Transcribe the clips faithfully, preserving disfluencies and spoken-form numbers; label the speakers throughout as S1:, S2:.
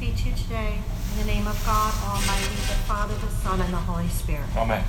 S1: speak to you today in the name of God Almighty, the Father, the Son, and the Holy Spirit.
S2: Amen.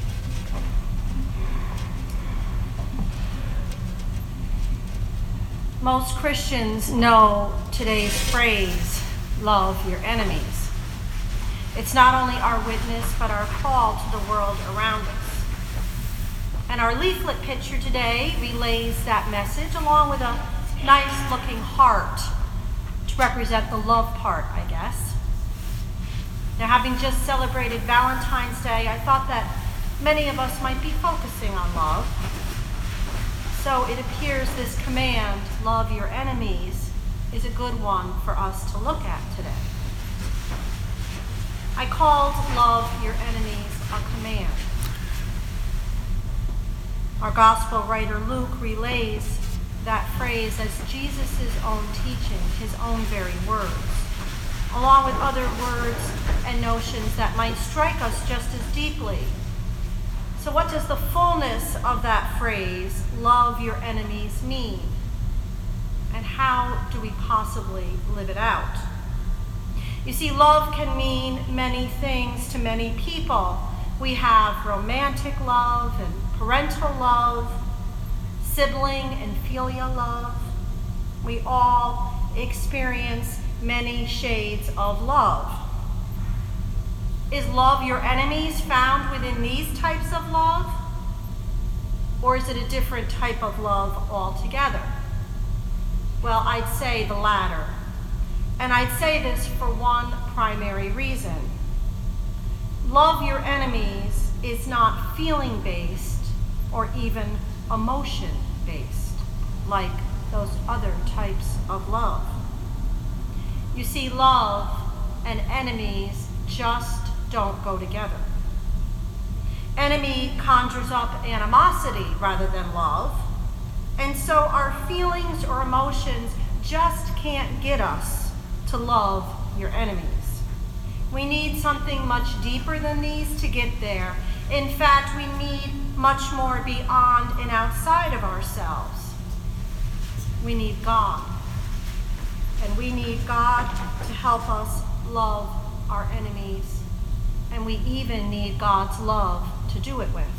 S1: Most Christians know today's phrase, love your enemies. It's not only our witness, but our call to the world around us. And our leaflet picture today relays that message along with a nice looking heart to represent the love part, I guess. Now, having just celebrated Valentine's Day, I thought that many of us might be focusing on love. So it appears this command, love your enemies, is a good one for us to look at today. I called love your enemies a command. Our gospel writer Luke relays that phrase as Jesus' own teaching, his own very words, along with other words and notions that might strike us just as deeply. So what does the fullness of that phrase, love your enemies, mean? And how do we possibly live it out? You see, love can mean many things to many people. We have romantic love and parental love, sibling and filial love. We all experience many shades of love. Is love your enemies found within these types of love? Or is it a different type of love altogether? Well, I'd say the latter. And I'd say this for one primary reason. Love your enemies is not feeling-based or even emotion-based, like those other types of love. You see, love and enemies just don't go together. Enemy conjures up animosity rather than love, and so our feelings or emotions just can't get us to love your enemies. We need something much deeper than these to get there. In fact, we need much more beyond and outside of ourselves. We need God. And we need God to help us love our enemies. And we even need God's love to do it with.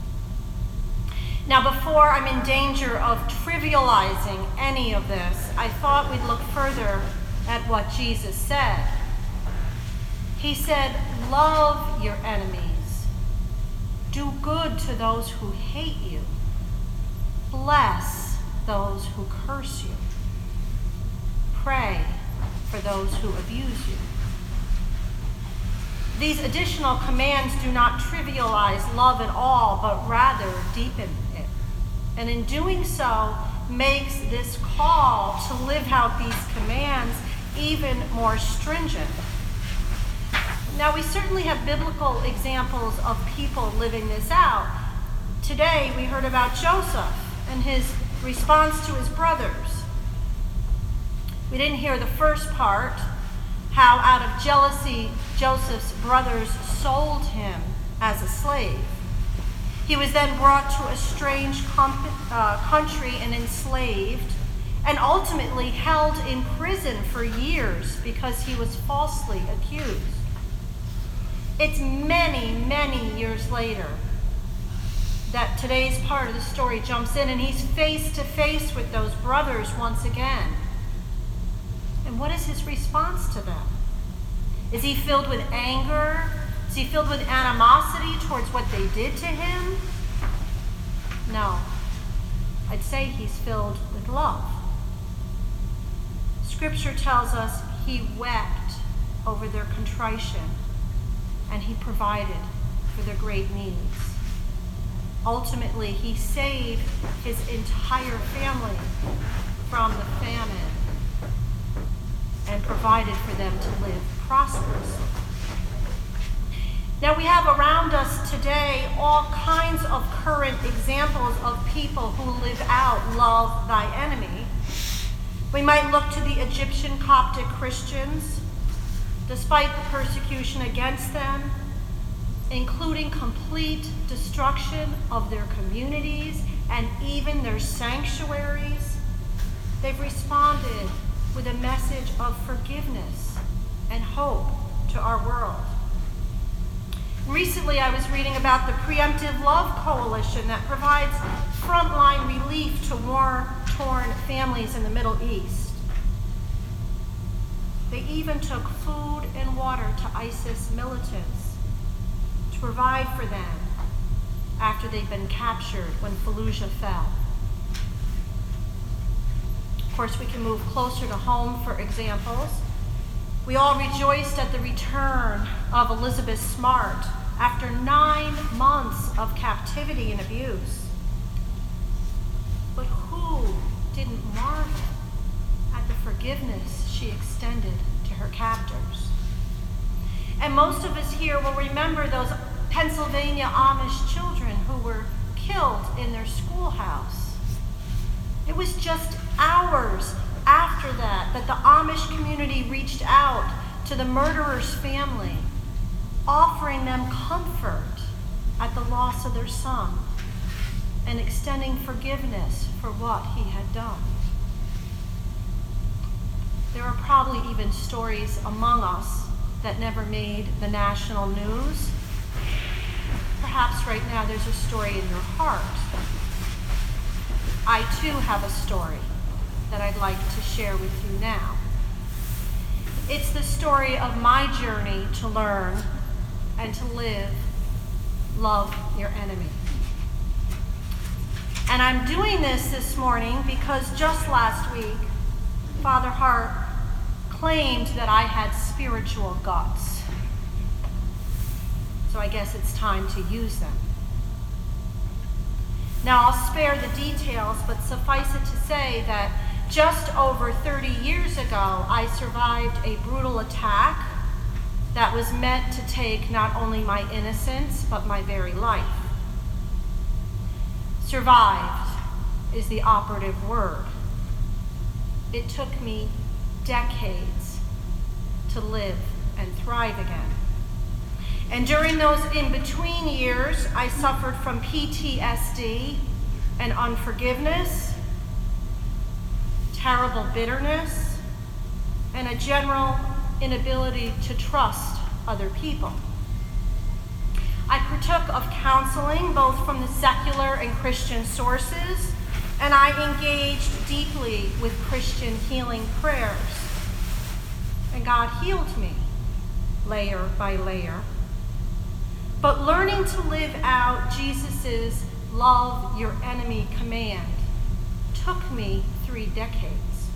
S1: Now, before I'm in danger of trivializing any of this, I thought we'd look further at what Jesus said. He said, love your enemies. Do good to those who hate you. Bless those who curse you. Pray for those who abuse you. These additional commands do not trivialize love at all, but rather deepen it. And in doing so, makes this call to live out these commands even more stringent. Now, we certainly have biblical examples of people living this out. Today, we heard about Joseph and his response to his brothers. We didn't hear the first part, how out of jealousy, Joseph's brothers sold him as a slave. He was then brought to a strange comp- uh, country and enslaved, and ultimately held in prison for years because he was falsely accused. It's many, many years later that today's part of the story jumps in, and he's face to face with those brothers once again. And what is his response to them? Is he filled with anger? Is he filled with animosity towards what they did to him? No. I'd say he's filled with love. Scripture tells us he wept over their contrition, and he provided for their great needs. Ultimately, he saved his entire family from the famine and provided for them to live prosperously. Now, we have around us today all kinds of current examples of people who live out love thy enemy. We might look to the Egyptian Coptic Christians, despite the persecution against them, including complete destruction of their communities and even their sanctuaries. They've responded with a message of forgiveness hope to our world. Recently, I was reading about the Preemptive Love Coalition that provides frontline relief to war-torn families in the Middle East. They even took food and water to ISIS militants to provide for them after they'd been captured when Fallujah fell. Of course, we can move closer to home for examples. We all rejoiced at the return of Elizabeth Smart after nine months of captivity and abuse. But who didn't marvel at the forgiveness she extended to her captors? And most of us here will remember those Pennsylvania Amish children who were killed in their schoolhouse. It was just hours after that that the Amish community reached out to the murderer's family, offering them comfort at the loss of their son and extending forgiveness for what he had done. There are probably even stories among us that never made the national news. Perhaps right now there's a story in your heart. I too have a story that I'd like to share with you now. It's the story of my journey to learn and to live, love your enemy. And I'm doing this this morning because just last week, Father Hart claimed that I had spiritual guts. So I guess it's time to use them. Now, I'll spare the details, but suffice it to say that just over thirty years ago, I survived a brutal attack that was meant to take not only my innocence, but my very life. Survived is the operative word. It took me decades to live and thrive again. And during those in-between years, I suffered from P T S D and unforgiveness, terrible bitterness, and a general inability to trust other people. I partook of counseling both from the secular and Christian sources, and I engaged deeply with Christian healing prayers. And God healed me, layer by layer. But learning to live out Jesus's love your enemy command took me three decades.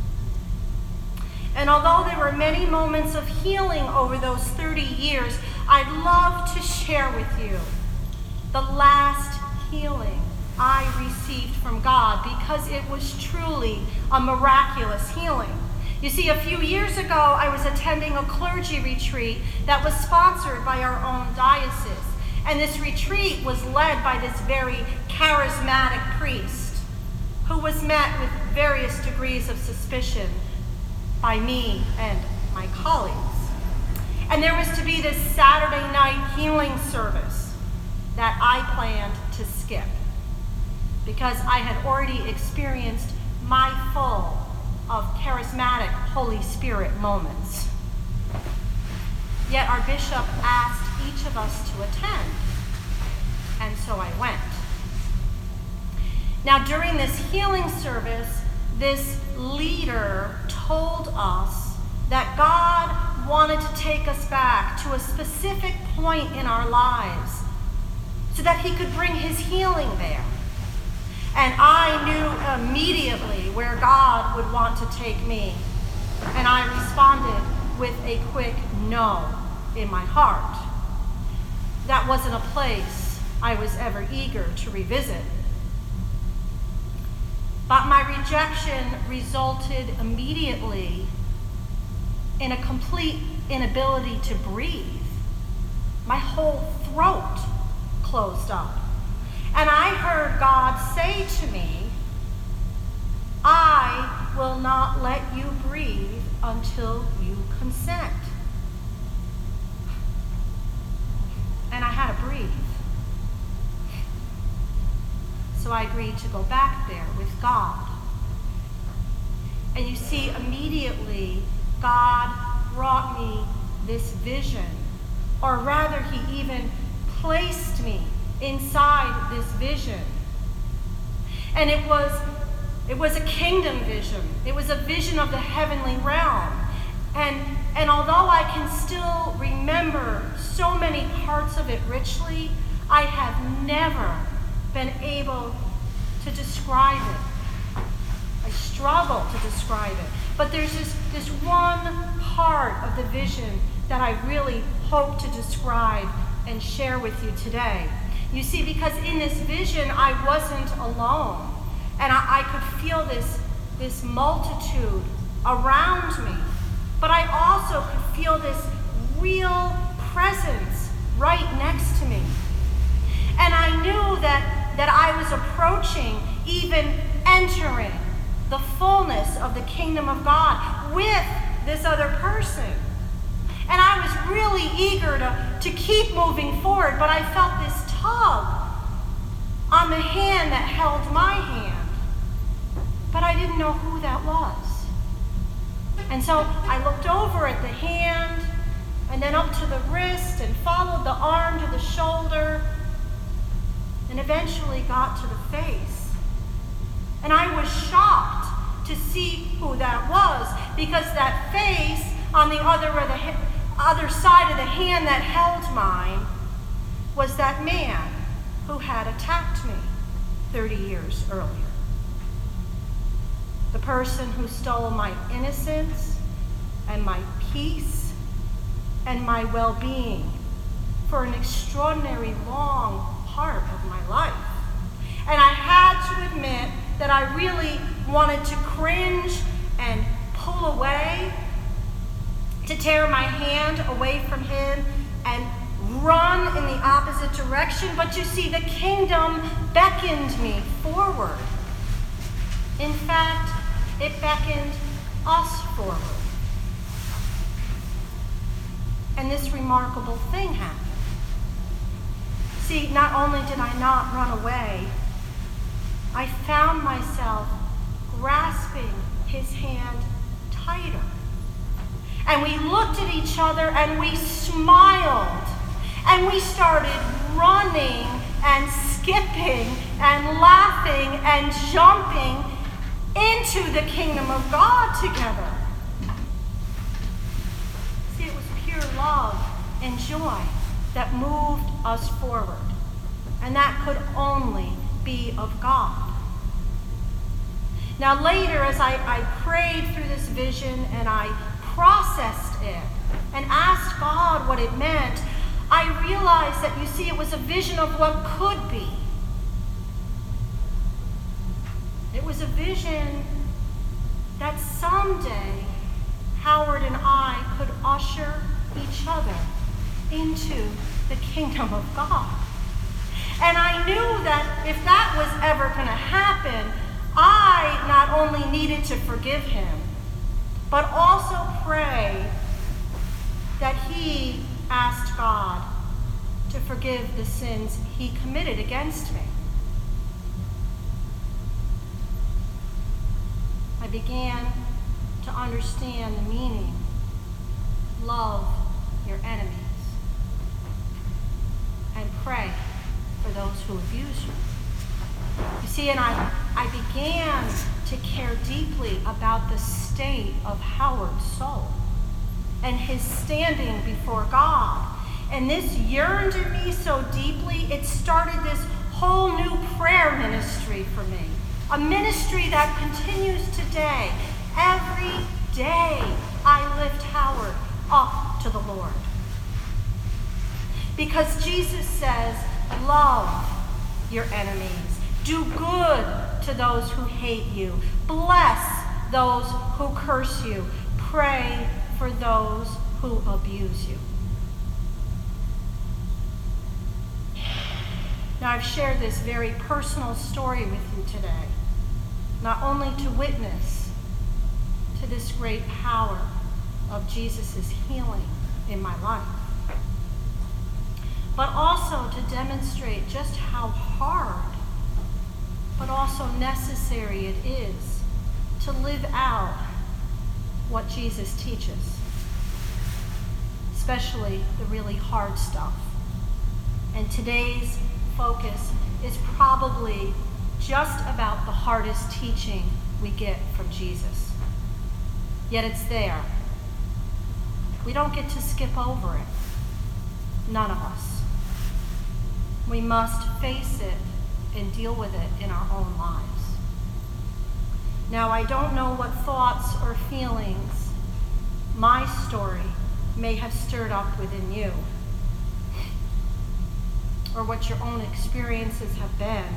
S1: And although there were many moments of healing over those thirty years, I'd love to share with you the last healing I received from God, because it was truly a miraculous healing. You see, a few years ago, I was attending a clergy retreat that was sponsored by our own diocese. And this retreat was led by this very charismatic priest who was met with various degrees of suspicion by me and my colleagues. And there was to be this Saturday night healing service that I planned to skip because I had already experienced my full of charismatic Holy Spirit moments. Yet our bishop asked each of us to attend, and so I went. Now, during this healing service, this leader told us that God wanted to take us back to a specific point in our lives so that he could bring his healing there. And I knew immediately where God would want to take me. And I responded with a quick no in my heart. That wasn't a place I was ever eager to revisit. But my rejection resulted immediately in a complete inability to breathe. My whole throat closed up. And I heard God say to me, I will not let you breathe until you consent. And I had to breathe. So I agreed to go back there with God. And you see, immediately, God brought me this vision, or rather he even placed me inside this vision. And it was it was a kingdom vision. It was a vision of the heavenly realm. And and although I can still remember so many parts of it richly, I have never been able to describe it. I struggle to describe it. But there's this, this one part of the vision that I really hope to describe and share with you today. You see, because in this vision, I wasn't alone. And I, I could feel this, this multitude around me. But I also could feel this real presence right next to me. And I knew that, that I was approaching, even entering the fullness of the kingdom of God with this other person. And I was really eager to, to keep moving forward, but I felt this tug on the hand that held my hand. But I didn't know who that was. And so I looked over at the hand, and then up to the wrist, and followed the arm to the shoulder, and eventually got to the face. And I was shocked to see who that was, because that face on the other, of the ha- other side of the hand that held mine was that man who had attacked me thirty years earlier. The person who stole my innocence and my peace and my well-being for an extraordinary long part of my life. And I had to admit that I really wanted to cringe and pull away, to tear my hand away from him and run in the opposite direction. But you see, the kingdom beckoned me forward. In fact, it beckoned us forward. And this remarkable thing happened. See, not only did I not run away, I found myself grasping his hand tighter. And we looked at each other and we smiled. And we started running and skipping and laughing and jumping into the kingdom of God together. See, it was pure love and joy that moved us forward. And that could only be of God. Now later, as I, I prayed through this vision and I processed it and asked God what it meant, I realized that, you see, it was a vision of what could be. It was a vision that someday Howard and I could usher each other into the kingdom of God. And I knew that if that was ever going to happen, I not only needed to forgive him, but also pray that he asked God to forgive the sins he committed against me. I began to understand the meaning. Love your enemies and pray for those who abuse you. You see, and I, I began to care deeply about the state of Howard's soul and his standing before God. And this yearned in me so deeply, it started this whole new prayer ministry for me. A ministry that continues today. Every day I lift Howard up to the Lord. Because Jesus says, love your enemies. Do good to those who hate you. Bless those who curse you. Pray for those who abuse you. Now, I've shared this very personal story with you today, not only to witness to this great power of Jesus' healing in my life, but also to demonstrate just how hard, but also necessary it is to live out what Jesus teaches. especially the really hard stuff. And today's focus is probably just about the hardest teaching we get from Jesus. Yet it's there. We don't get to skip over it. None of us. We must face it and deal with it in our own lives. Now, I don't know what thoughts or feelings my story may have stirred up within you, or what your own experiences have been,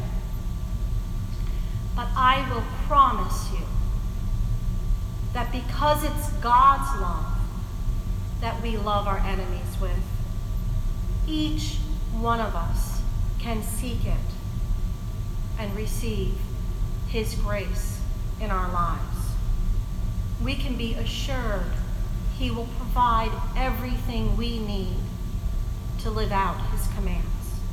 S1: but I will promise you that because it's God's love that we love our enemies with, each one of us can seek it and receive his grace in our lives. We can be assured he will provide everything we need to live out his commands.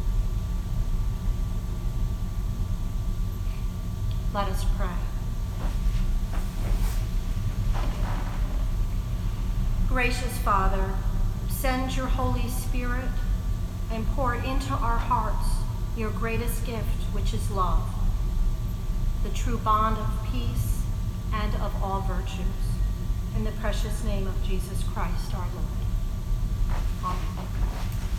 S1: Let us pray. Gracious Father, send your Holy Spirit and pour into our hearts your greatest gift, which is love, the true bond of peace and of all virtues. In the precious name of Jesus Christ, our Lord. Amen.